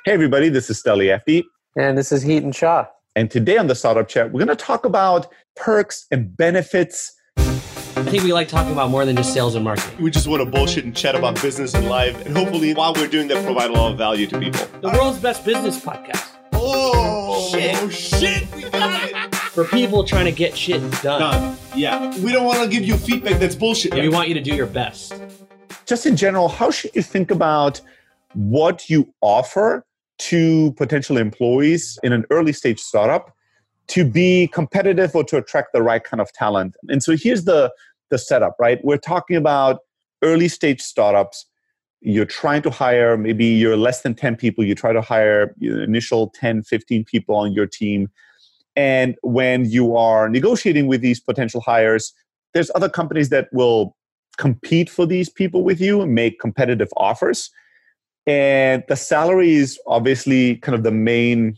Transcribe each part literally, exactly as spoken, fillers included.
Hey, everybody, this is Steli Effie. And this is Heaton Shah. And today on the Startup Chat, we're going to talk about perks and benefits. I think we like talking about more than just sales and marketing. We just want to bullshit and chat about business and life. And hopefully, while we're doing that, provide a lot of value to people. The world's best business podcast. Oh, shit. Oh, shit. We got it. For people trying to get shit done. Done. Yeah. We don't want to give you feedback that's bullshit. We want you to do your best. Just in general, how should you think about what you offer to potential employees in an early stage startup to be competitive or to attract the right kind of talent? And so here's the, the setup, right? We're talking about early stage startups. You're trying to hire, maybe you're less than ten people. You try to hire your initial ten, fifteen people on your team. And when you are negotiating with these potential hires, there's other companies that will compete for these people with you and make competitive offers. And the salary is obviously kind of the main,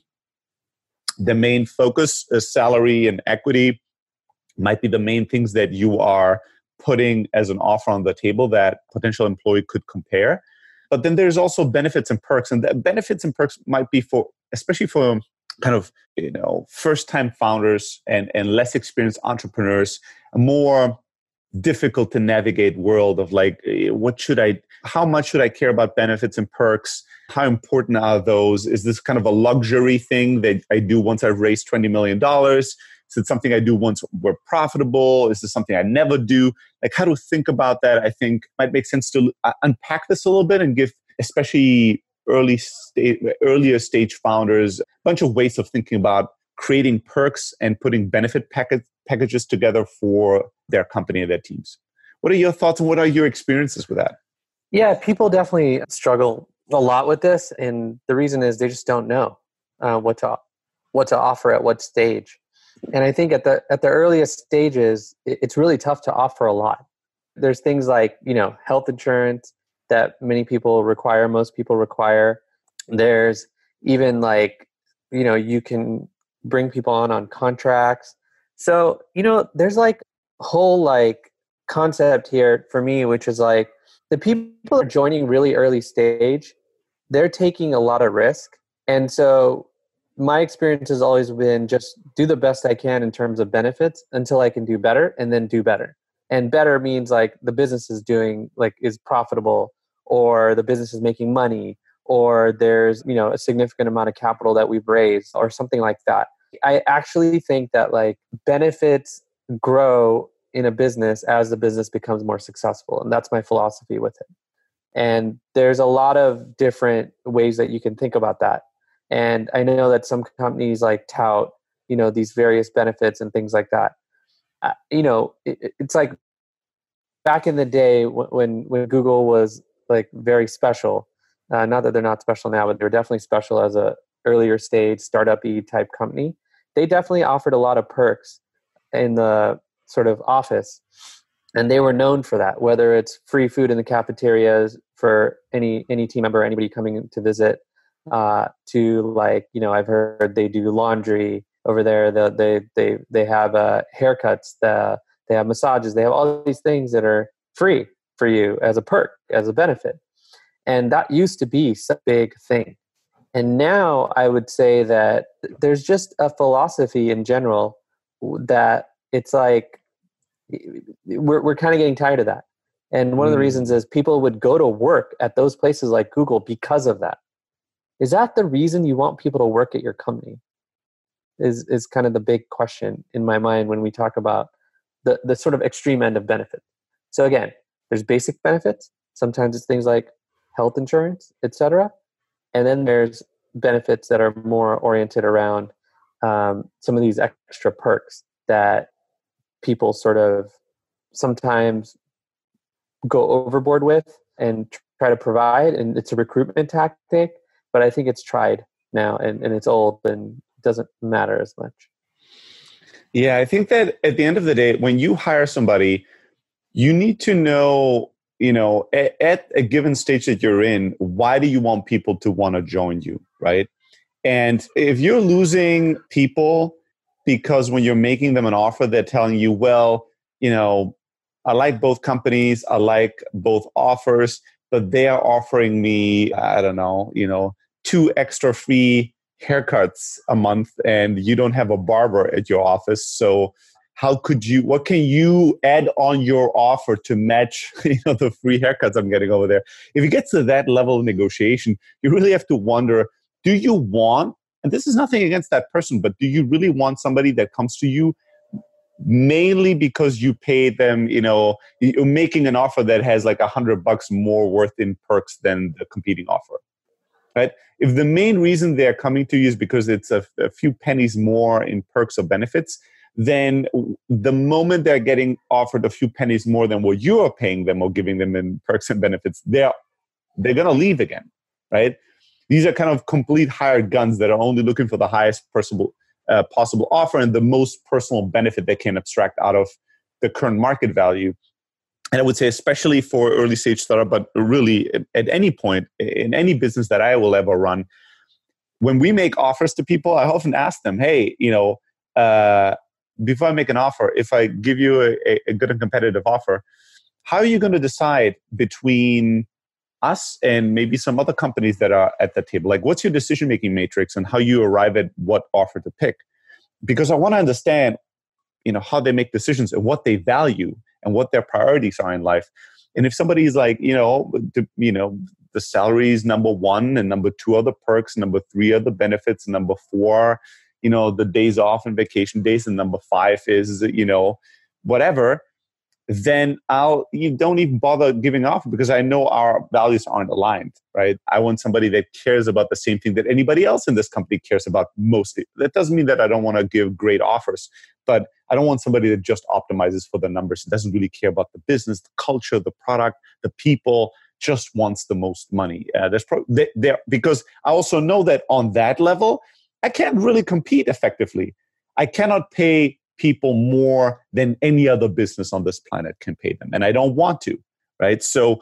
the main focus. Uh, salary and equity might be the main things that you are putting as an offer on the table that potential employee could compare. But then there's also benefits and perks. And the benefits and perks might be for, especially for kind of, you know, first-time founders and, and less experienced entrepreneurs, a more difficult to navigate world of like, what should I, how much should I care about benefits and perks? How important are those? Is this kind of a luxury thing that I do once I've raised twenty million dollars? Is it something I do once we're profitable? Is this something I never do? Like, how to think about that, I think might make sense to unpack this a little bit and give, especially early stage, earlier stage founders, a bunch of ways of thinking about creating perks and putting benefit package, packages together for their company and their teams. What are your thoughts and what are your experiences with that? Yeah, people definitely struggle a lot with this. And the reason is they just don't know uh, what to what to offer at what stage. And I think at the at the earliest stages, it's really tough to offer a lot. There's things like, you know, health insurance that many people require, most people require. There's even like, you know, you can bring people on on contracts. So, you know, there's like a whole like concept here for me, which is like the people are joining really early stage, they're taking a lot of risk. And so my experience has always been just do the best I can in terms of benefits until I can do better and then do better. And better means like the business is doing like is profitable or the business is making money or there's, you know, a significant amount of capital that we've raised or something like that. I actually think that like benefits grow in a business as the business becomes more successful. And that's my philosophy with it. And there's a lot of different ways that you can think about that. And I know that some companies like tout, you know, these various benefits and things like that. Uh, you know, it, it's like back in the day when, when Google was like very special, uh, not that they're not special now, but they're definitely special as a earlier stage startup-y type company. They definitely offered a lot of perks in the sort of office. And they were known for that, whether it's free food in the cafeterias for any any team member, anybody coming to visit, uh, to like, you know, I've heard they do laundry over there. They they they, they have uh, haircuts, the, they have massages, they have all these things that are free for you as a perk, as a benefit. And that used to be such a big thing. And now I would say that there's just a philosophy in general that it's like, we're we're kind of getting tired of that. And one mm. of the reasons is people would go to work at those places like Google because of that. Is that the reason you want people to work at your company? Is is kind of the big question in my mind when we talk about the, the sort of extreme end of benefit. So again, there's basic benefits. Sometimes it's things like health insurance, et cetera. And then there's benefits that are more oriented around um, some of these extra perks that people sort of sometimes go overboard with and try to provide. And it's a recruitment tactic, but I think it's tried now and, and it's old and doesn't matter as much. Yeah, I think that at the end of the day, when you hire somebody, you need to know, you know, at, at a given stage that you're in, why do you want people to want to join you, right? And if you're losing people because when you're making them an offer, they're telling you, well, you know, I like both companies, I like both offers, but they are offering me, I don't know, you know, two extra free haircuts a month and you don't have a barber at your office. So how could you, what can you add on your offer to match, you know, the free haircuts I'm getting over there? If it gets to that level of negotiation, you really have to wonder, do you want, and this is nothing against that person, but do you really want somebody that comes to you mainly because you paid them, you know, you're making an offer that has like a hundred bucks more worth in perks than the competing offer, right? If the main reason they're coming to you is because it's a, a few pennies more in perks or benefits, then the moment they're getting offered a few pennies more than what you are paying them or giving them in perks and benefits, they're, they're going to leave again, right? These are kind of complete hired guns that are only looking for the highest possible, uh, possible offer and the most personal benefit they can abstract out of the current market value. And I would say especially for early stage startup, but really at any point in any business that I will ever run, when we make offers to people, I often ask them, hey, you know, uh, before I make an offer, if I give you a, a good and competitive offer, how are you going to decide between us and maybe some other companies that are at the table? Like, what's your decision-making matrix and how you arrive at what offer to pick? Because I want to understand, you know, how they make decisions and what they value and what their priorities are in life. And if somebody's like, you know, the, you know, the salary is number one and number two are the perks, number three are the benefits, and number four, you know, the days off and vacation days, and number five is, you know, whatever, then I'll, you don't even bother giving off because I know our values aren't aligned, right? I want somebody that cares about the same thing that anybody else in this company cares about mostly. That doesn't mean that I don't want to give great offers, but I don't want somebody that just optimizes for the numbers. It doesn't really care about the business, the culture, the product, the people, just wants the most money. Uh, there's pro- they, there because I also know that on that level, I can't really compete effectively. I cannot pay people more than any other business on this planet can pay them. And I don't want to, right? So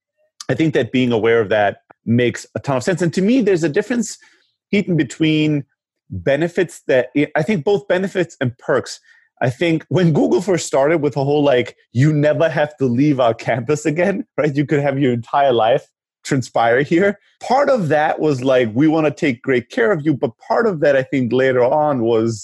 I think that being aware of that makes a ton of sense. And to me, there's a difference even between benefits that, I think both benefits and perks. I think when Google first started with the whole, like, you never have to leave our campus again, right? You could have your entire life transpire here. Part of that was like, we want to take great care of you. But part of that, I think later on was,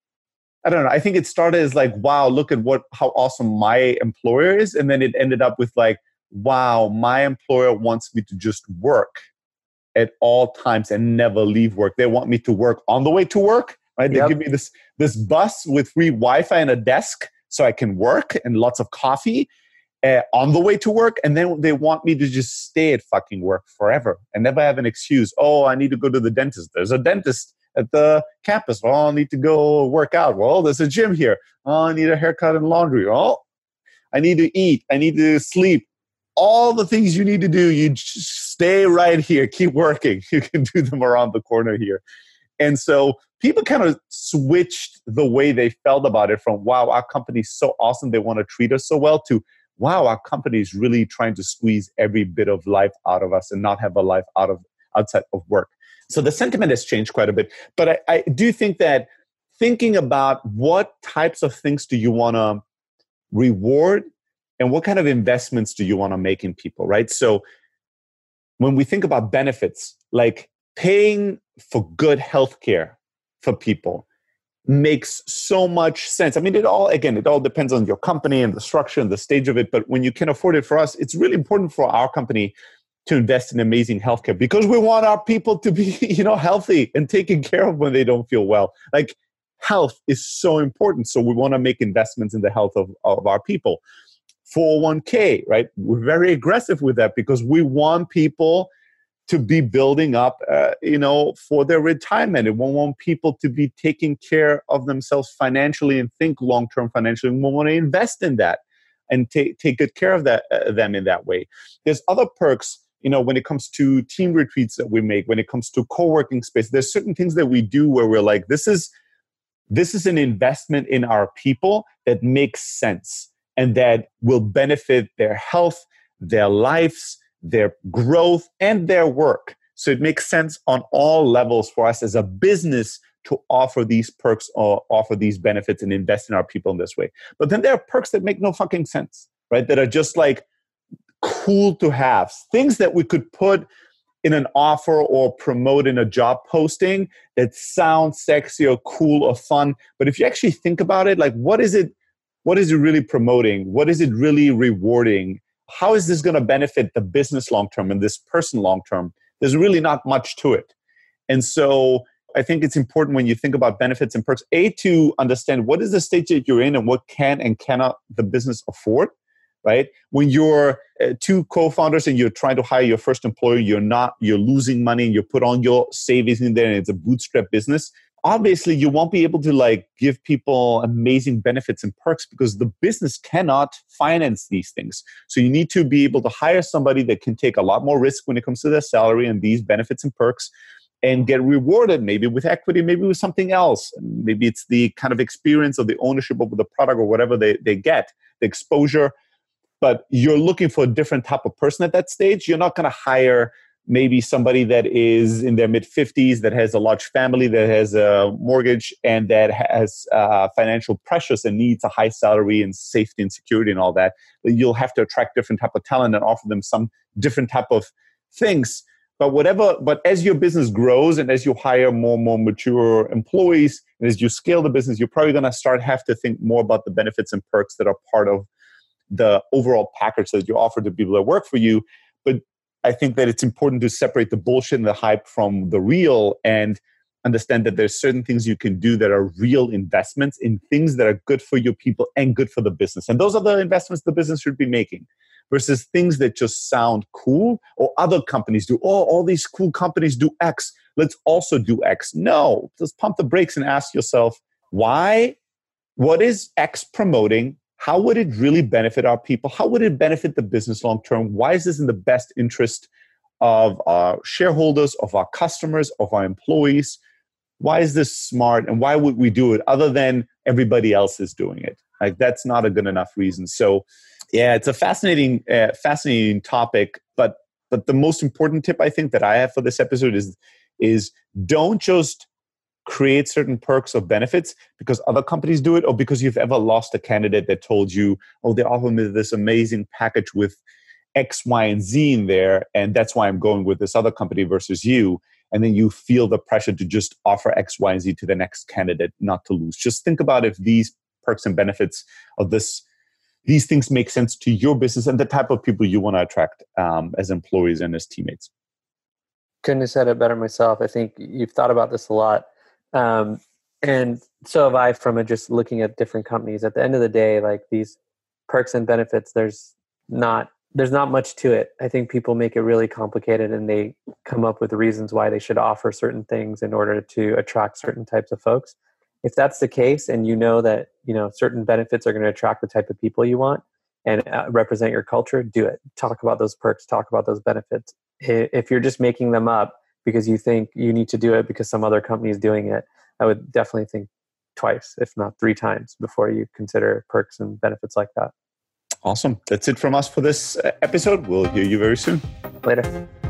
I don't know, I think it started as like, wow, look at what how awesome my employer is. And then it ended up with like, wow, my employer wants me to just work at all times and never leave work. They want me to work on the way to work, right? They Yep. give me this, this bus with free Wi-Fi and a desk so I can work and lots of coffee uh, on the way to work. And then they want me to just stay at fucking work forever and never have an excuse. Oh, I need to go to the dentist. There's a dentist at the campus. Oh, I need to go work out. Well, there's a gym here. Oh, I need a haircut and laundry. Oh, I need to eat. I need to sleep. All the things you need to do, you just stay right here. Keep working. You can do them around the corner here. And so people kind of switched the way they felt about it from, wow, our company's so awesome, they want to treat us so well, to, wow, our company is really trying to squeeze every bit of life out of us and not have a life out of outside of work. So the sentiment has changed quite a bit. But I, I do think that thinking about what types of things do you want to reward and what kind of investments do you want to make in people, right? So when we think about benefits, like paying for good healthcare for people makes so much sense. I mean, it all, again, it all depends on your company and the structure and the stage of it. But when you can afford it, for us, it's really important for our company to invest in amazing healthcare because we want our people to be, you know, healthy and taken care of when they don't feel well. Like, health is so important. So we want to make investments in the health of, of our people. four oh one k, right? We're very aggressive with that because we want people to be building up, uh, you know, for their retirement. And we want people to be taking care of themselves financially and think long-term financially. And we want to invest in that and take take good care of that uh, them in that way. There's other perks. You know, when it comes to team retreats that we make, when it comes to co-working space, there's certain things that we do where we're like, this is this is an investment in our people that makes sense and that will benefit their health, their lives, their growth, and their work. So it makes sense on all levels for us as a business to offer these perks or offer these benefits and invest in our people in this way. But then there are perks that make no fucking sense, right? That are just like cool to have, things that we could put in an offer or promote in a job posting that sounds sexy or cool or fun. But if you actually think about it, like what is it, what is it really promoting? What is it really rewarding? How is this going to benefit the business long-term and this person long-term? There's really not much to it. And so I think it's important when you think about benefits and perks, A, to understand what is the stage that you're in and what can and cannot the business afford, right? When you're uh, two co-founders and you're trying to hire your first employee, you're not, you're losing money and you put on your savings in there and it's a bootstrap business. Obviously, you won't be able to like give people amazing benefits and perks because the business cannot finance these things. So you need to be able to hire somebody that can take a lot more risk when it comes to their salary and these benefits and perks, and get rewarded maybe with equity, maybe with something else. Maybe it's the kind of experience or the ownership of the product or whatever they, they get, the exposure. But you're looking for a different type of person at that stage. You're not going to hire maybe somebody that is in their mid-fifties, that has a large family, that has a mortgage, and that has uh, financial pressures and needs a high salary and safety and security and all that. You'll have to attract different type of talent and offer them some different type of things. But whatever, but as your business grows and as you hire more and more mature employees, and as you scale the business, you're probably going to start have to think more about the benefits and perks that are part of the overall package that you offer to people that work for you. But I think that it's important to separate the bullshit and the hype from the real and understand that there's certain things you can do that are real investments in things that are good for your people and good for the business. And those are the investments the business should be making. Versus things that just sound cool or other companies do. Oh, all these cool companies do X. Let's also do X. No, just pump the brakes and ask yourself, why? What is X promoting? How would it really benefit our people? How would it benefit the business long term? Why is this in the best interest of our shareholders, of our customers, of our employees? Why is this smart? And why would we do it other than everybody else is doing it? Like that's not a good enough reason. So yeah, it's a fascinating, uh, fascinating topic. But but the most important tip I think that I have for this episode is is don't just create certain perks or benefits because other companies do it or because you've ever lost a candidate that told you, oh, they offer me this amazing package with X, Y, and Z in there, and that's why I'm going with this other company versus you. And then you feel the pressure to just offer X, Y, and Z to the next candidate, not to lose. Just think about if these perks and benefits of this these things make sense to your business and the type of people you want to attract um, as employees and as teammates. Couldn't have said it better myself. I think you've thought about this a lot. Um, and so have I from a just looking at different companies. At the end of the day, like these perks and benefits, there's not there's not much to it. I think people make it really complicated and they come up with reasons why they should offer certain things in order to attract certain types of folks. If that's the case and you know that, you know, certain benefits are going to attract the type of people you want and uh, represent your culture, do it. Talk about those perks, talk about those benefits. If you're just making them up because you think you need to do it because some other company is doing it, I would definitely think twice, if not three times, before you consider perks and benefits like that. Awesome. That's it from us for this episode. We'll hear you very soon. Later.